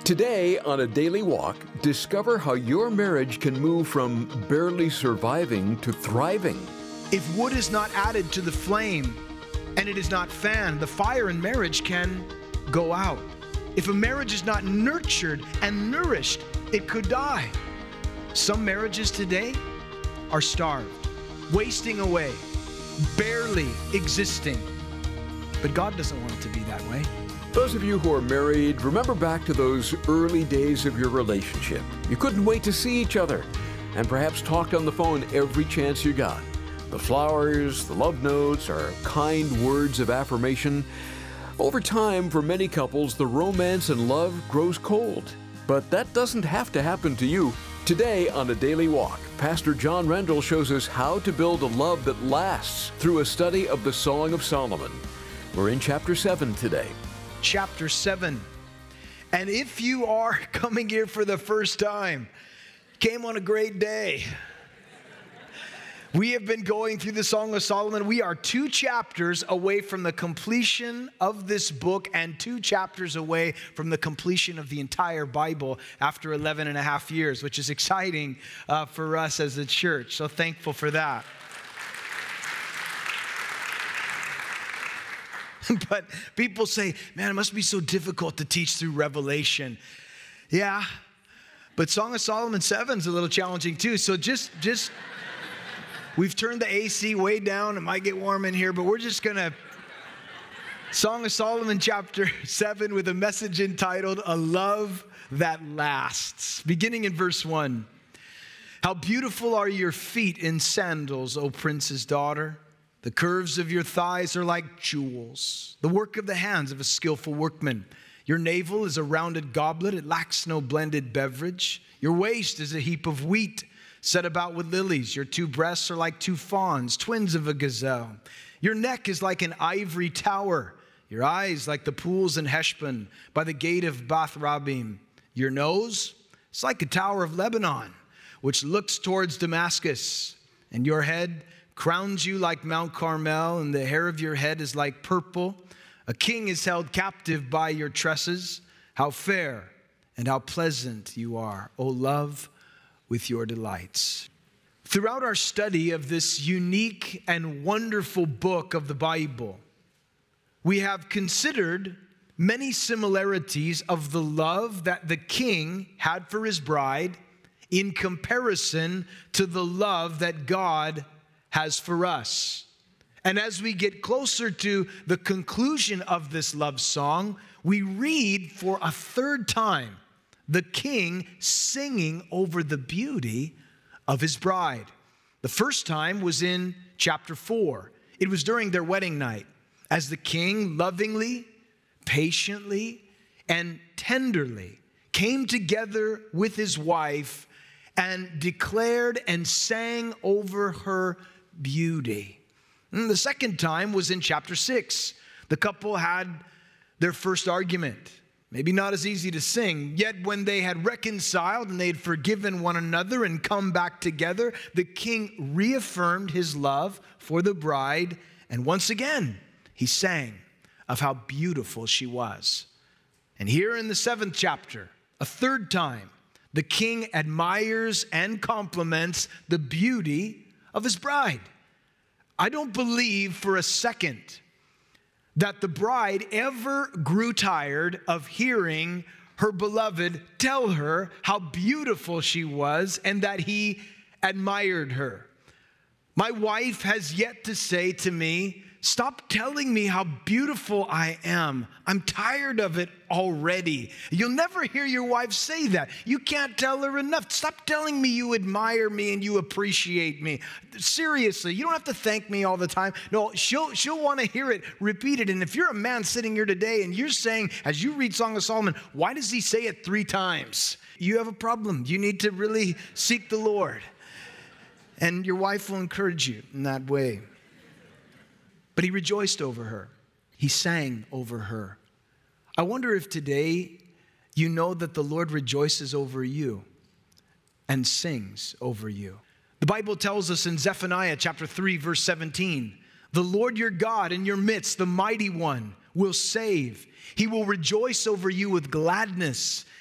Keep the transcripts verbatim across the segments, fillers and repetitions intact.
Today on A Daily Walk, discover how your marriage can move from barely surviving to thriving. If wood is not added to the flame and it is not fanned, the fire in marriage can go out. If a marriage is not nurtured and nourished, it could die. Some marriages today are starved, wasting away, barely existing. But God doesn't want it to be that way. Those of you who are married, remember back to those early days of your relationship. You couldn't wait to see each other and perhaps talked on the phone every chance you got. The flowers, the love notes, or kind words of affirmation. Over time, for many couples, the romance and love grows cold. But that doesn't have to happen to you. Today on A Daily Walk, Pastor John Rendell shows us how to build a love that lasts through a study of the Song of Solomon. We're in chapter seven today. Chapter seven. And if you are coming here for the first time, came on a great day. We have been going through the Song of Solomon. We are two chapters away from the completion of this book and two chapters away from the completion of the entire Bible after eleven and a half years, which is exciting uh, for us as a church. So thankful for that. But people say, man, it must be so difficult to teach through Revelation. Yeah, but Song of Solomon seven is a little challenging too. So just, just, we've turned the A C way down. It might get warm in here, but we're just going to, Song of Solomon chapter seven with a message entitled, A Love That Lasts. Beginning in verse one. How beautiful are your feet in sandals, O prince's daughter. The curves of your thighs are like jewels, the work of the hands of a skillful workman. Your navel is a rounded goblet. It lacks no blended beverage. Your waist is a heap of wheat set about with lilies. Your two breasts are like two fawns, twins of a gazelle. Your neck is like an ivory tower. Your eyes like the pools in Heshbon by the gate of Bath Rabbim. Your nose is like a tower of Lebanon, which looks towards Damascus. And your head crowns you like Mount Carmel, and the hair of your head is like purple. A king is held captive by your tresses. How fair and how pleasant you are, O love, with your delights. Throughout our study of this unique and wonderful book of the Bible, we have considered many similarities of the love that the king had for his bride in comparison to the love that God has for us. And as we get closer to the conclusion of this love song, we read for a third time the king singing over the beauty of his bride. The first time was in chapter four. It was during their wedding night, as the king lovingly, patiently, and tenderly came together with his wife and declared and sang over her beauty. And the second time was in chapter six. The couple had their first argument. Maybe not as easy to sing. Yet when they had reconciled and they had forgiven one another and come back together, the king reaffirmed his love for the bride. And once again, he sang of how beautiful she was. And here in the seventh chapter, a third time, the king admires and compliments the beauty of his bride. I don't believe for a second that the bride ever grew tired of hearing her beloved tell her how beautiful she was and that he admired her. My wife has yet to say to me, stop telling me how beautiful I am. I'm tired of it already. You'll never hear your wife say that. You can't tell her enough. Stop telling me you admire me and you appreciate me. Seriously, you don't have to thank me all the time. No, she'll she'll want to hear it repeated. And if you're a man sitting here today and you're saying, as you read Song of Solomon, why does he say it three times? You have a problem. You need to really seek the Lord. And your wife will encourage you in that way. But he rejoiced over her. He sang over her. I wonder if today you know that the Lord rejoices over you and sings over you. The Bible tells us in Zephaniah chapter three, verse seventeen, the Lord your God in your midst, the mighty one, will save. He will rejoice over you with gladness.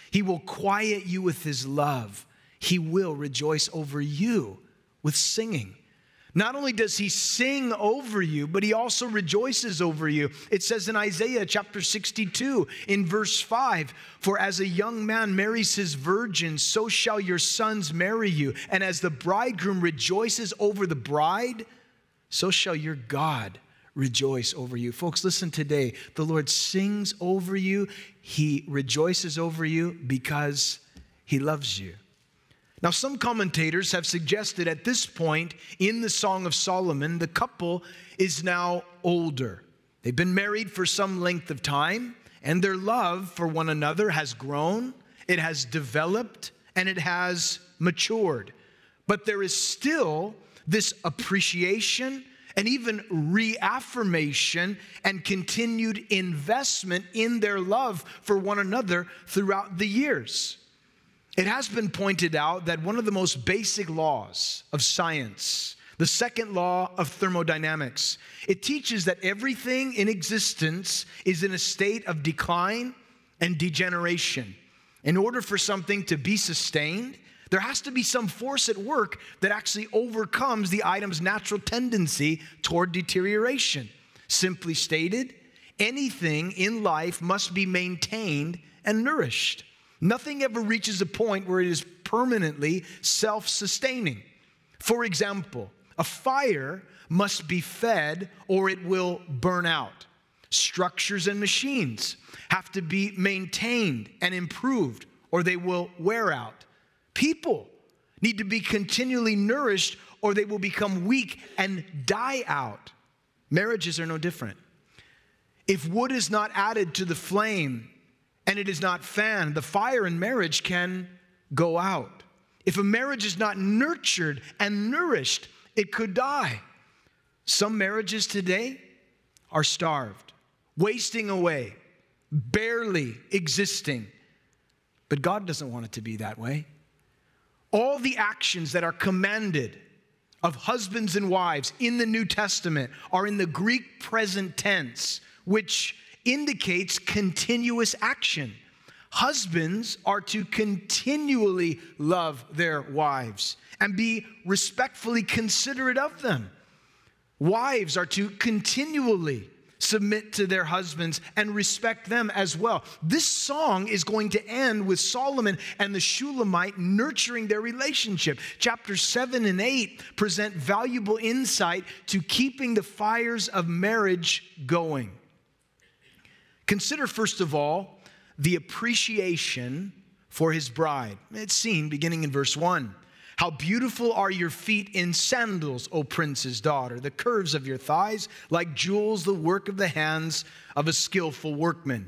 He will quiet you with his love. He will rejoice over you with singing. Not only does he sing over you, but he also rejoices over you. It says in Isaiah chapter sixty-two in verse five, "For as a young man marries his virgin, so shall your sons marry you. And as the bridegroom rejoices over the bride, so shall your God rejoice over you." Folks, listen today. The Lord sings over you. He rejoices over you because he loves you. Now, some commentators have suggested at this point in the Song of Solomon, the couple is now older. They've been married for some length of time, and their love for one another has grown, it has developed, and it has matured. But there is still this appreciation and even reaffirmation and continued investment in their love for one another throughout the years. It has been pointed out that one of the most basic laws of science, the second law of thermodynamics, it teaches that everything in existence is in a state of decline and degeneration. In order for something to be sustained, there has to be some force at work that actually overcomes the item's natural tendency toward deterioration. Simply stated, anything in life must be maintained and nourished. Nothing ever reaches a point where it is permanently self-sustaining. For example, a fire must be fed or it will burn out. Structures and machines have to be maintained and improved or they will wear out. People need to be continually nourished or they will become weak and die out. Marriages are no different. If wood is not added to the flame and it is not fanned, the fire in marriage can go out. If a marriage is not nurtured and nourished, it could die. Some marriages today are starved, wasting away, barely existing. But God doesn't want it to be that way. All the actions that are commanded of husbands and wives in the New Testament are in the Greek present tense, which indicates continuous action. Husbands are to continually love their wives and be respectfully considerate of them. Wives are to continually submit to their husbands and respect them as well. This song is going to end with Solomon and the Shulamite nurturing their relationship. Chapters seven and eight present valuable insight to keeping the fires of marriage going. Consider, first of all, the appreciation for his bride. It's seen beginning in verse one. How beautiful are your feet in sandals, O prince's daughter, the curves of your thighs like jewels, the work of the hands of a skillful workman.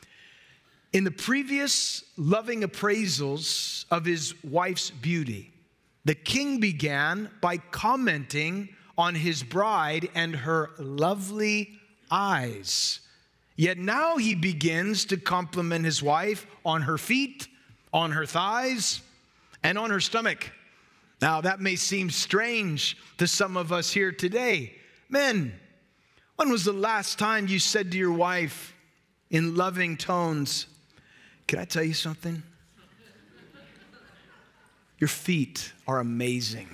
In the previous loving appraisals of his wife's beauty, the king began by commenting on his bride and her lovely eyes. Yet now he begins to compliment his wife on her feet, on her thighs, and on her stomach. Now, that may seem strange to some of us here today. Men, when was the last time you said to your wife in loving tones, "Can I tell you something? Your feet are amazing."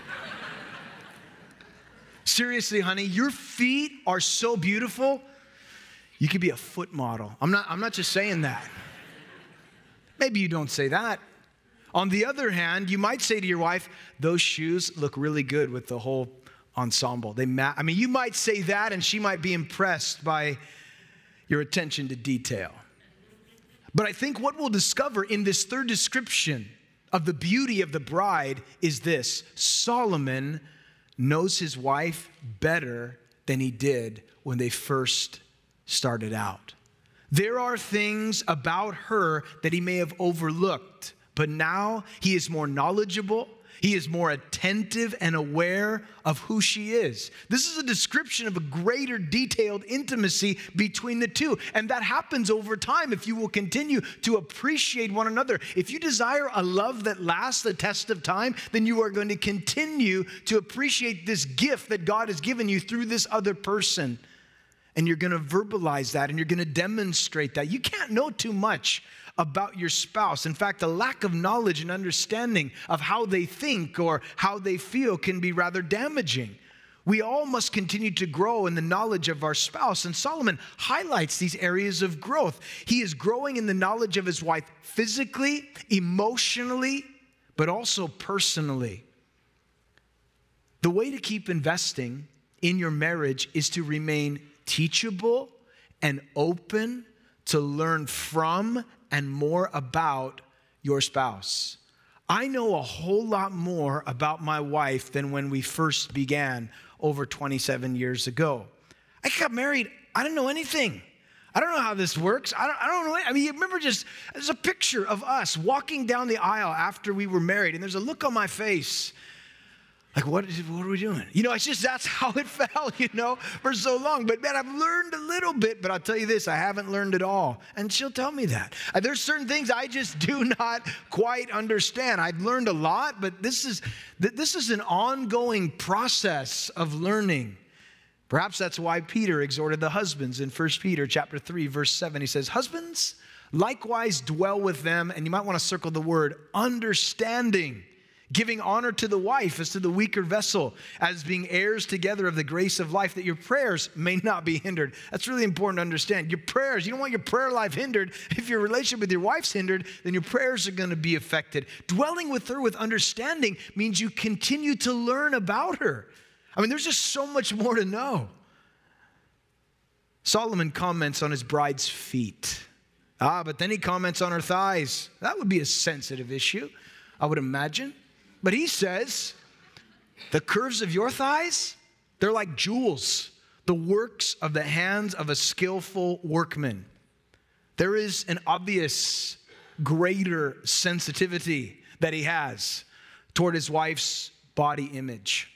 Seriously, honey, your feet are so beautiful. You could be a foot model. I'm not, I'm not just saying that. Maybe you don't say that. On the other hand, you might say to your wife, "Those shoes look really good with the whole ensemble. They ma-. I mean, you might say that and she might be impressed by your attention to detail. But I think what we'll discover in this third description of the beauty of the bride is this: Solomon knows his wife better than he did when they first started out. There are things about her that he may have overlooked, but now he is more knowledgeable. He is more attentive and aware of who she is. This is a description of a greater detailed intimacy between the two. And that happens over time if you will continue to appreciate one another. If you desire a love that lasts the test of time, then you are going to continue to appreciate this gift that God has given you through this other person. And you're going to verbalize that and you're going to demonstrate that. You can't know too much about your spouse. In fact, a lack of knowledge and understanding of how they think or how they feel can be rather damaging. We all must continue to grow in the knowledge of our spouse, and Solomon highlights these areas of growth. He is growing in the knowledge of his wife physically, emotionally, but also personally. The way to keep investing in your marriage is to remain teachable and open to learn from and more about your spouse. I know a whole lot more about my wife than when we first began over twenty-seven years ago. I got married, I didn't know anything. I don't know how this works. I don't, I don't know. I mean, you remember just, there's a picture of us walking down the aisle after we were married, and there's a look on my face. Like, what, is, what are we doing? You know, it's just, that's how it felt, you know, for so long. But man, I've learned a little bit, but I'll tell you this, I haven't learned it all. And she'll tell me that. Uh, there's certain things I just do not quite understand. I've learned a lot, but this is, this is an ongoing process of learning. Perhaps that's why Peter exhorted the husbands in First Peter chapter three, verse seven. He says, husbands, likewise dwell with them, and you might want to circle the word understanding, giving honor to the wife as to the weaker vessel, as being heirs together of the grace of life, that your prayers may not be hindered. That's really important to understand. Your prayers, you don't want your prayer life hindered. If your relationship with your wife's hindered, then your prayers are going to be affected. Dwelling with her with understanding means you continue to learn about her. I mean, there's just so much more to know. Solomon comments on his bride's feet. Ah, but then he comments on her thighs. That would be a sensitive issue, I would imagine. But he says, the curves of your thighs, they're like jewels, the works of the hands of a skillful workman. There is an obvious greater sensitivity that he has toward his wife's body image.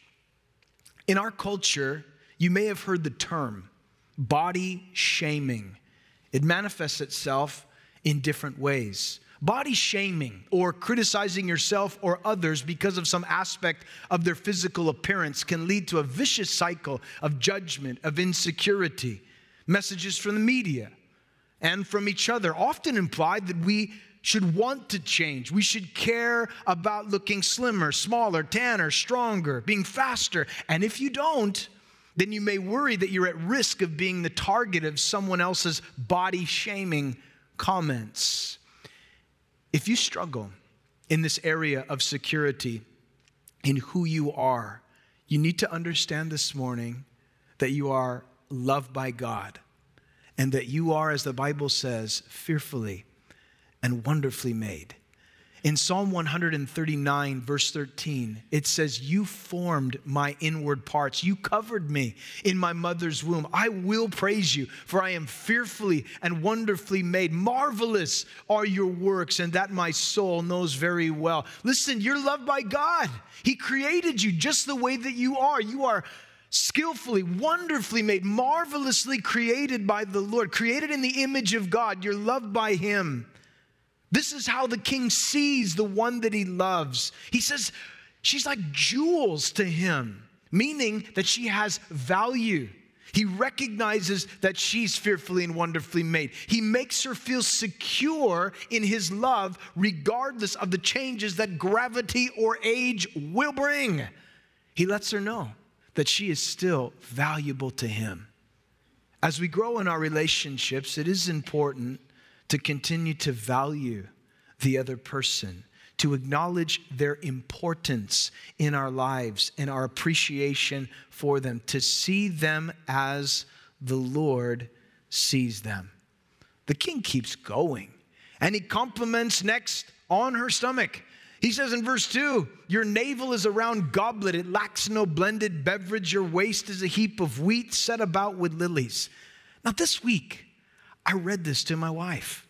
In our culture, you may have heard the term body shaming. It manifests itself in different ways. Body shaming, or criticizing yourself or others because of some aspect of their physical appearance, can lead to a vicious cycle of judgment, of insecurity. Messages from the media and from each other often imply that we should want to change. We should care about looking slimmer, smaller, tanner, stronger, being faster. And if you don't, then you may worry that you're at risk of being the target of someone else's body shaming comments. If you struggle in this area of security in who you are, you need to understand this morning that you are loved by God and that you are, as the Bible says, fearfully and wonderfully made. In Psalm one thirty-nine, verse thirteen, it says, you formed my inward parts. You covered me in my mother's womb. I will praise you, for I am fearfully and wonderfully made. Marvelous are your works, and that my soul knows very well. Listen, you're loved by God. He created you just the way that you are. You are skillfully, wonderfully made, marvelously created by the Lord, created in the image of God. You're loved by Him. This is how the king sees the one that he loves. He says, she's like jewels to him, meaning that she has value. He recognizes that she's fearfully and wonderfully made. He makes her feel secure in his love, regardless of the changes that gravity or age will bring. He lets her know that she is still valuable to him. As we grow in our relationships, it is important to continue to value the other person, to acknowledge their importance in our lives and our appreciation for them, to see them as the Lord sees them. The king keeps going, and he compliments next on her stomach. He says in verse two, your navel is a round goblet, it lacks no blended beverage, your waist is a heap of wheat set about with lilies. Now this week, I read this to my wife.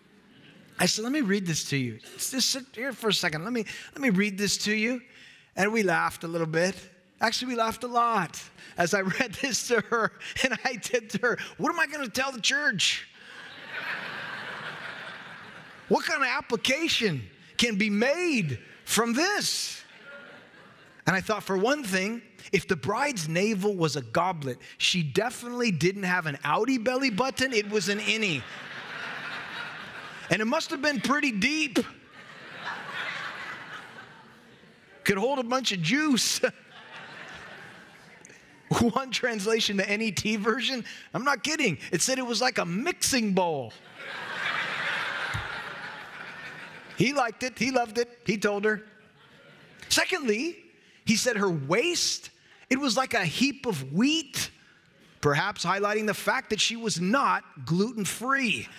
I said, let me read this to you. Just sit here for a second. Let me, let me read this to you. And we laughed a little bit. Actually, we laughed a lot as I read this to her. And I said to her, what am I going to tell the church? What kind of application can be made from this? And I thought, for one thing, if the bride's navel was a goblet, she definitely didn't have an outie belly button. It was an innie. And it must have been pretty deep. Could hold a bunch of juice. One translation, the N E T version, I'm not kidding. It said it was like a mixing bowl. He liked it. He loved it. He told her. Secondly, he said her waist, it was like a heap of wheat, perhaps highlighting the fact that she was not gluten-free.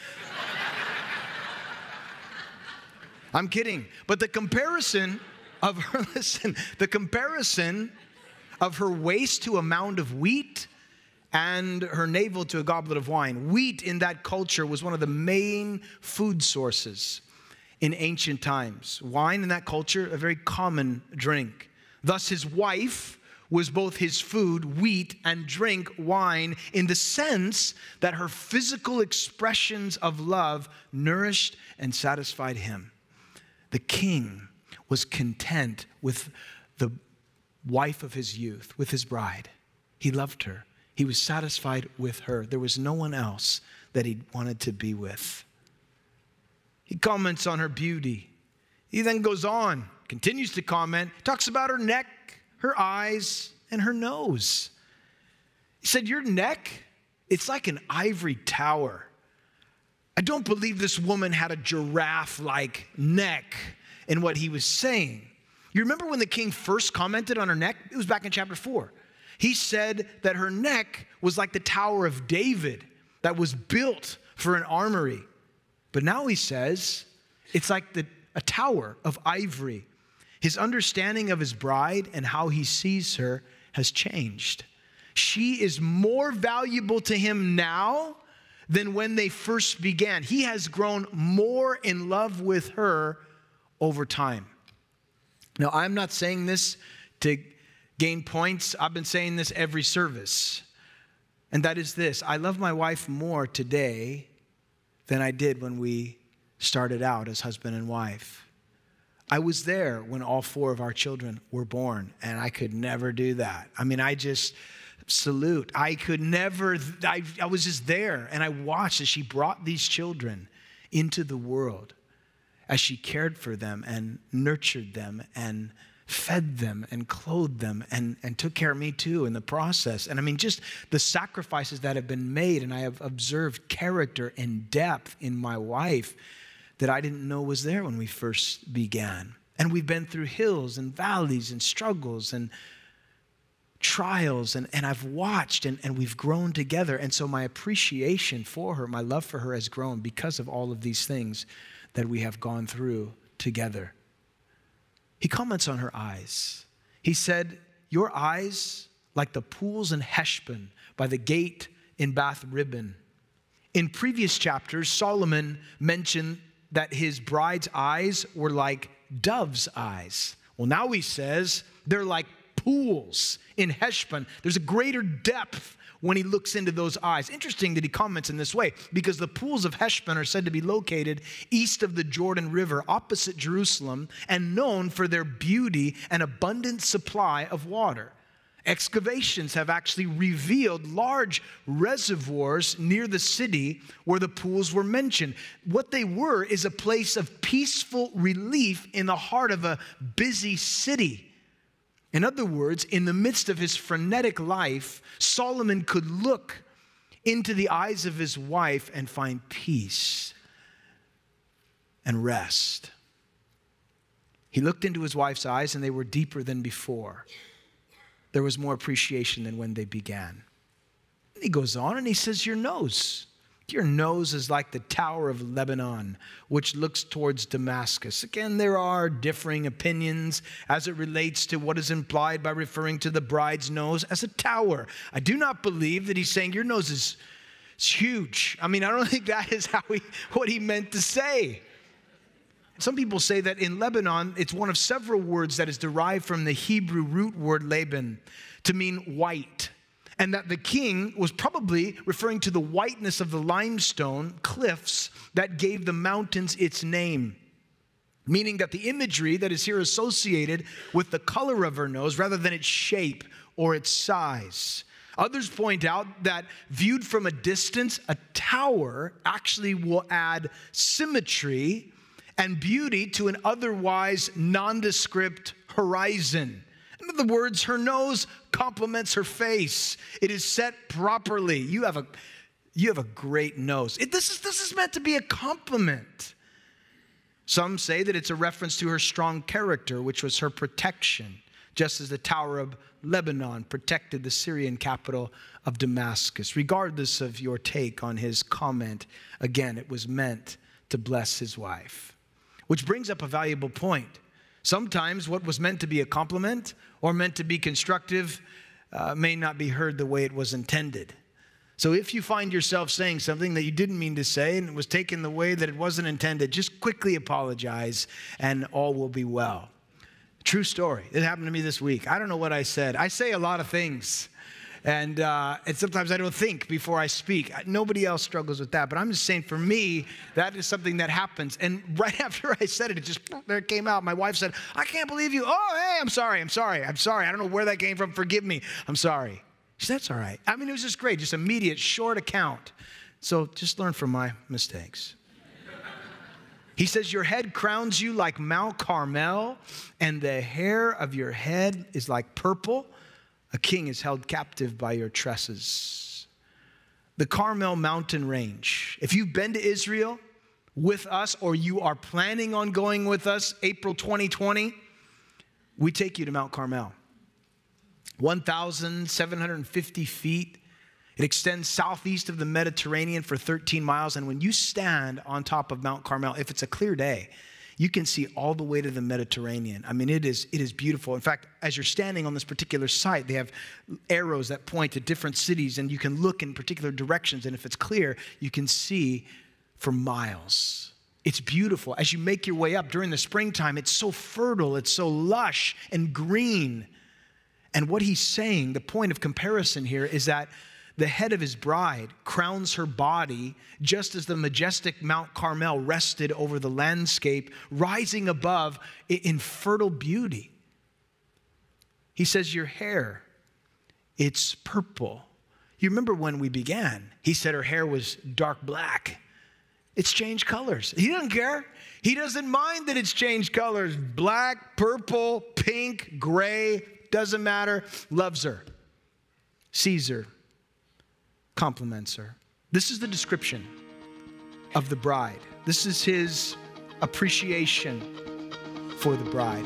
I'm kidding. But the comparison of her, listen, the comparison of her waist to a mound of wheat and her navel to a goblet of wine. Wheat in that culture was one of the main food sources in ancient times. Wine in that culture, a very common drink. Thus his wife was both his food, wheat, and drink, wine, in the sense that her physical expressions of love nourished and satisfied him. The king was content with the wife of his youth, with his bride. He loved her. He was satisfied with her. There was no one else that he wanted to be with. He comments on her beauty. He then goes on, continues to comment, talks about her neck, her eyes, and her nose. He said, your neck, it's like an ivory tower. I don't believe this woman had a giraffe-like neck in what he was saying. You remember when the king first commented on her neck? It was back in chapter four. He said that her neck was like the Tower of David that was built for an armory. But now he says it's like the, a tower of ivory. His understanding of his bride and how he sees her has changed. She is more valuable to him now than when they first began. He has grown more in love with her over time. Now, I'm not saying this to gain points. I've been saying this every service. And that is this: I love my wife more today than I did when we started out as husband and wife. I was there when all four of our children were born, and I could never do that. I mean, I just salute. I could never, I, I was just there, and I watched as she brought these children into the world, as she cared for them and nurtured them and fed them and clothed them and, and took care of me too in the process. And I mean, just the sacrifices that have been made, and I have observed character and depth in my wife that I didn't know was there when we first began. And we've been through hills and valleys and struggles and trials, and, and I've watched, and, and we've grown together. And so my appreciation for her, my love for her has grown because of all of these things that we have gone through together. He comments on her eyes. He said, your eyes like the pools in Heshbon by the gate in Bath Ribbon. In previous chapters, Solomon mentioned that his bride's eyes were like dove's eyes. Well, now he says they're like pools in Heshbon. There's a greater depth when he looks into those eyes. Interesting that he comments in this way, because the pools of Heshbon are said to be located east of the Jordan River, opposite Jerusalem, and known for their beauty and abundant supply of water. Excavations have actually revealed large reservoirs near the city where the pools were mentioned. What they were is a place of peaceful relief in the heart of a busy city. In other words, in the midst of his frenetic life, Solomon could look into the eyes of his wife and find peace and rest. He looked into his wife's eyes, and they were deeper than before. There was more appreciation than when they began. And he goes on and he says, your nose. Your nose is like the Tower of Lebanon, which looks towards Damascus. Again, there are differing opinions as it relates to what is implied by referring to the bride's nose as a tower. I do not believe that he's saying your nose is it's huge. I mean, I don't think that is how he, what he meant to say. Some people say that in Lebanon, it's one of several words that is derived from the Hebrew root word Laban to mean white. And that the king was probably referring to the whiteness of the limestone cliffs that gave the mountains its name. Meaning that the imagery that is here associated with the color of her nose rather than its shape or its size. Others point out that viewed from a distance, a tower actually will add symmetry and beauty to an otherwise nondescript horizon. In other words, her nose complements her face. It is set properly. You have a, you have a great nose. It, this is, this is meant to be a compliment. Some say that it's a reference to her strong character, which was her protection, just as the Tower of Lebanon protected the Syrian capital of Damascus. Regardless of your take on his comment, again, it was meant to bless his wife. Which brings up a valuable point. Sometimes what was meant to be a compliment or meant to be constructive uh, may not be heard the way it was intended. So if you find yourself saying something that you didn't mean to say and it was taken the way that it wasn't intended, just quickly apologize and all will be well. True story. It happened to me this week. I don't know what I said. I say a lot of things. And, uh, and sometimes I don't think before I speak. Nobody else struggles with that. But I'm just saying for me, that is something that happens. And right after I said it, it just, there it came out. My wife said, I can't believe you. Oh, hey, I'm sorry. I'm sorry. I'm sorry. I don't know where that came from. Forgive me. I'm sorry. She said, that's all right. I mean, it was just great. Just immediate, short account. So just learn from my mistakes. He says, your head crowns you like Mount Carmel, and the hair of your head is like purple. A king is held captive by your tresses. The Carmel mountain range. If you've been to Israel with us, or you are planning on going with us, April twenty twenty, we take you to Mount Carmel. one thousand seven hundred fifty feet. It extends southeast of the Mediterranean for thirteen miles. And when you stand on top of Mount Carmel, if it's a clear day, you can see all the way to the Mediterranean. I mean, it is, it is beautiful. In fact, as you're standing on this particular site, they have arrows that point to different cities, and you can look in particular directions. And if it's clear, you can see for miles. It's beautiful. As you make your way up during the springtime, it's so fertile, it's so lush and green. And what he's saying, the point of comparison here, is that the head of his bride crowns her body just as the majestic Mount Carmel rested over the landscape, rising above in fertile beauty. He says, your hair, it's purple. You remember when we began, he said her hair was dark black. It's changed colors. He doesn't care. He doesn't mind that it's changed colors. Black, purple, pink, gray, doesn't matter. Loves her. Sees her. Compliments her. This is the description of the bride. This is his appreciation for the bride.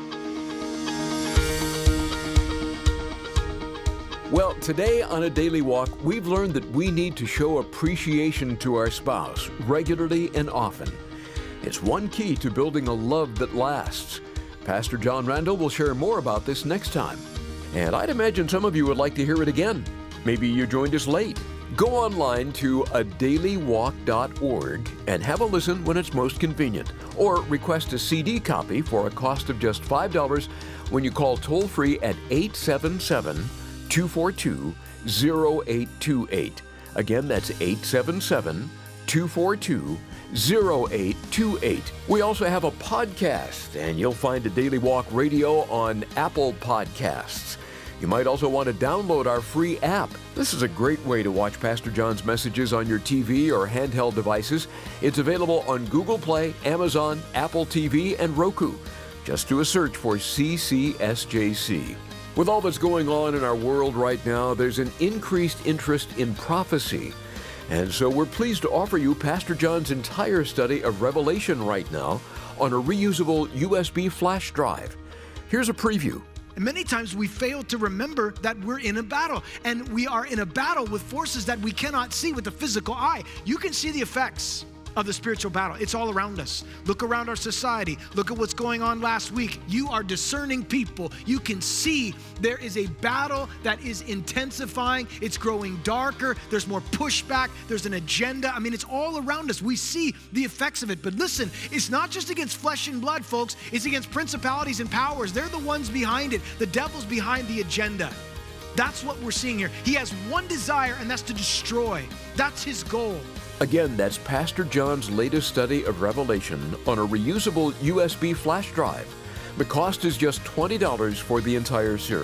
Well, today on A Daily Walk, we've learned that we need to show appreciation to our spouse regularly and often. It's one key to building a love that lasts. Pastor John Randall will share more about this next time. And I'd imagine some of you would like to hear it again. Maybe you joined us late. Go online to a daily walk dot org and have a listen when it's most convenient. Or request a C D copy for a cost of just five dollars when you call toll-free at eight seven seven, two four two, zero eight two eight. Again, that's eight seven seven, two four two, zero eight two eight. We also have a podcast, and you'll find A Daily Walk Radio on Apple Podcasts. You might also want to download our free app. This is a great way to watch Pastor John's messages on your T V or handheld devices. It's available on Google Play, Amazon, Apple T V, and Roku. Just do a search for C C S J C. With all that's going on in our world right now, there's an increased interest in prophecy. And so we're pleased to offer you Pastor John's entire study of Revelation right now on a reusable U S B flash drive. Here's a preview. And many times we fail to remember that we're in a battle, and we are in a battle with forces that we cannot see with the physical eye. You can see the effects of the spiritual battle. It's all around us. Look around our society. Look at what's going on last week. You are discerning people. You can see there is a battle that is intensifying. It's growing darker. There's more pushback. There's an agenda. I mean, it's all around us. We see the effects of it. But listen, it's not just against flesh and blood, folks. It's against principalities and powers. They're the ones behind it. The devil's behind the agenda. That's what we're seeing here. He has one desire, and that's to destroy. That's his goal. Again, that's Pastor John's latest study of Revelation on a reusable U S B flash drive. The cost is just twenty dollars for the entire series.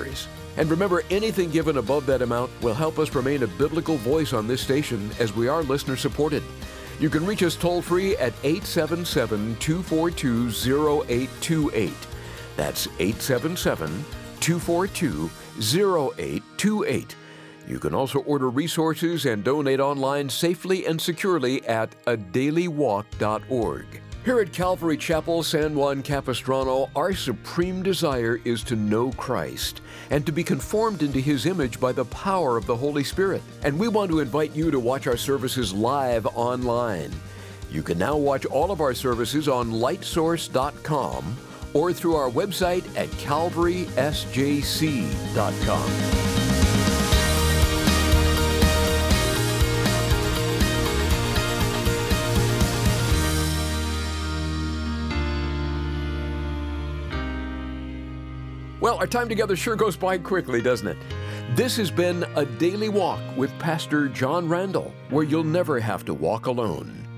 And remember, anything given above that amount will help us remain a biblical voice on this station as we are listener-supported. You can reach us toll-free at eight seven seven, two four two, zero eight two eight. That's eight seven seven, two four two, zero eight two eight. You can also order resources and donate online safely and securely at a daily walk dot org. Here at Calvary Chapel, San Juan Capistrano, our supreme desire is to know Christ and to be conformed into His image by the power of the Holy Spirit. And we want to invite you to watch our services live online. You can now watch all of our services on light source dot com or through our website at calvary s j c dot com. Well, our time together sure goes by quickly, doesn't it? This has been A Daily Walk with Pastor John Randall, where you'll never have to walk alone.